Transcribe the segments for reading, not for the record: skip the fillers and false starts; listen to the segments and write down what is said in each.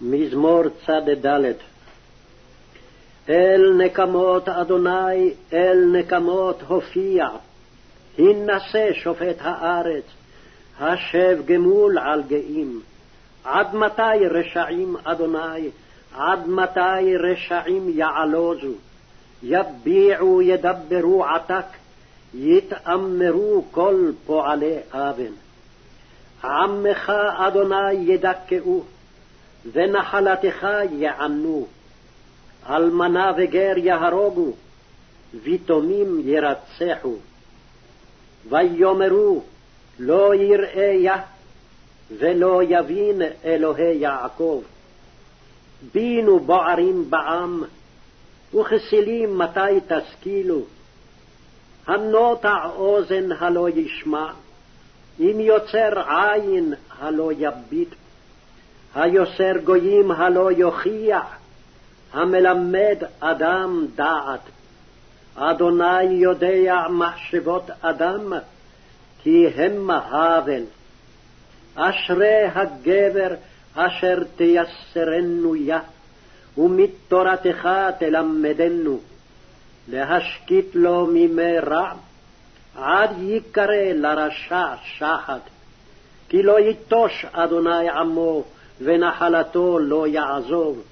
מזמור צד. אל נקמות אדוני, אל נקמות הופיע, הנשא שופט הארץ, השב גמול על גאים. עד מתי רשעים אדוני, עד מתי רשעים יעלוזו? יביעו ידברו עתק, יתאמרו כל פועלי אבן. עמך אדוני ידכאו, ונחלתך יענו. אלמנה וגר יהרוגו, ויתומים ירצחו. ויאמרו לא יראה יה, ולא יבין אלוהי יעקב. בינו בוערים בעם, וכסילים מתי תשכילו? הנוטע אוזן הלא ישמע, אם יוצר עין הלא יביט. היוסר גויים הלא יוכיח, המלמד אדם דעת. אדוני יודע מחשבות אדם, כי המה הבל. אשרי הגבר אשר תייסרנו יה, ומתורתך תלמדנו. להשקיט לו מימי רע, עד יקרא לרשע שחת. כי לא יטוש אדוני עמו, ונחלתו לא יעזוב.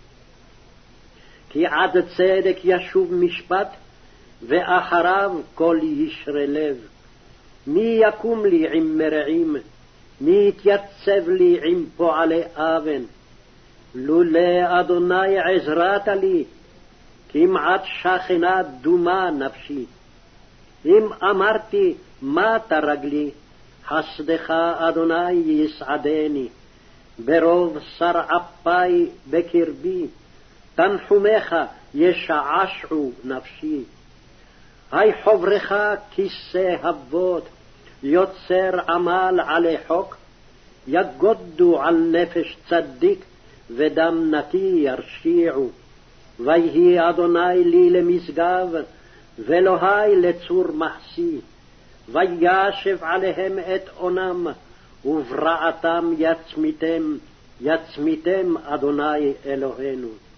כי עד צדק ישוב משפט, ואחריו כל ישרי לב. מי יקום לי עם מרעים, מי יתייצב לי עם פועלי אבן? לולא אדוני עזרת לי, כמעט שכנה דומה נפשי. אם אמרתי מה תרגלי, חסדך אדוני יסעדני. ברוב שר אפי בקרבי, תנחומך ישעשעו נפשי. היי חברך כיסא אבות, יוצר עמל עלי חוק. יגודו על נפש צדיק, ודם נקי ירשיעו. ויהי אדוני לי למשגב, ואלוהי לצור מחסי. וישב עליהם את אונם, וברעתם יצמיתם, יצמיתם אדוני אלוהינו.